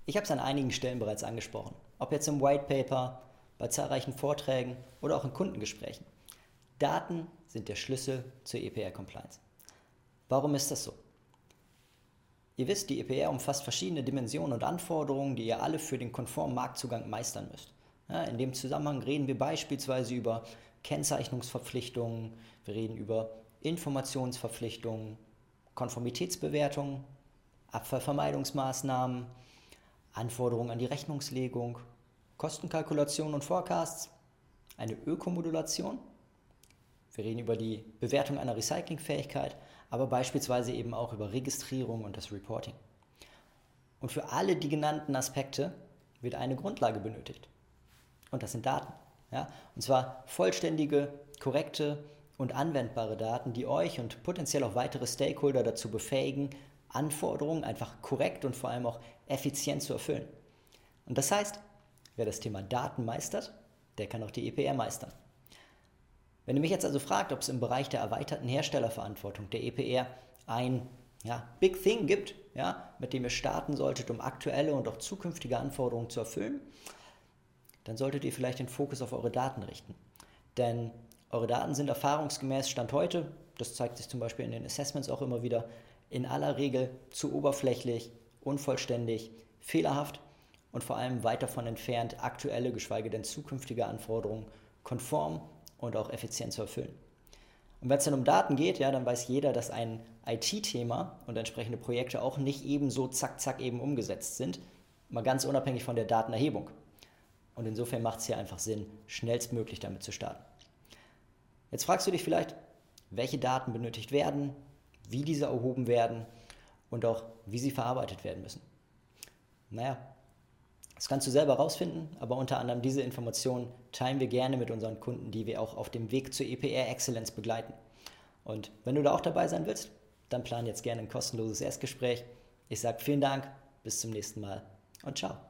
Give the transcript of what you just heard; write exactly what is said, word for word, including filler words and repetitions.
Ich habe es an einigen Stellen bereits angesprochen, ob jetzt im White Paper, bei zahlreichen Vorträgen oder auch in Kundengesprächen. Daten sind der Schlüssel zur E P R-Compliance. Warum ist das so? Ihr wisst, die E P R umfasst verschiedene Dimensionen und Anforderungen, die ihr alle für den konformen Marktzugang meistern müsst. Ja, in dem Zusammenhang reden wir beispielsweise über Kennzeichnungsverpflichtungen, wir reden über Informationsverpflichtungen, Konformitätsbewertungen, Abfallvermeidungsmaßnahmen, Anforderungen an die Rechnungslegung, Kostenkalkulation und Forecasts, eine Ökomodulation. Wir reden über die Bewertung einer Recyclingfähigkeit, aber beispielsweise eben auch über Registrierung und das Reporting. Und für alle die genannten Aspekte wird eine Grundlage benötigt. Und das sind Daten. Ja? Und zwar vollständige, korrekte und anwendbare Daten, die euch und potenziell auch weitere Stakeholder dazu befähigen, Anforderungen einfach korrekt und vor allem auch effizient zu erfüllen. Und das heißt, wer das Thema Daten meistert, der kann auch die E P R meistern. Wenn ihr mich jetzt also fragt, ob es im Bereich der erweiterten Herstellerverantwortung der E P R ein ja, Big Thing gibt, ja, mit dem ihr starten solltet, um aktuelle und auch zukünftige Anforderungen zu erfüllen, dann solltet ihr vielleicht den Fokus auf eure Daten richten. Denn eure Daten sind erfahrungsgemäß Stand heute, das zeigt sich zum Beispiel in den Assessments auch immer wieder, in aller Regel zu oberflächlich, unvollständig, fehlerhaft und vor allem weit davon entfernt, aktuelle, geschweige denn zukünftige Anforderungen konform und auch effizient zu erfüllen. Und wenn es dann um Daten geht, ja, dann weiß jeder, dass ein I T-Thema und entsprechende Projekte auch nicht ebenso zack, zack eben umgesetzt sind, mal ganz unabhängig von der Datenerhebung. Und insofern macht es hier einfach Sinn, schnellstmöglich damit zu starten. Jetzt fragst du dich vielleicht, welche Daten benötigt werden, wie diese erhoben werden und auch wie sie verarbeitet werden müssen. Naja, das kannst du selber rausfinden, aber unter anderem diese Informationen teilen wir gerne mit unseren Kunden, die wir auch auf dem Weg zur E P R Excellence begleiten. Und wenn du da auch dabei sein willst, dann plan jetzt gerne ein kostenloses Erstgespräch. Ich sage vielen Dank, bis zum nächsten Mal und ciao.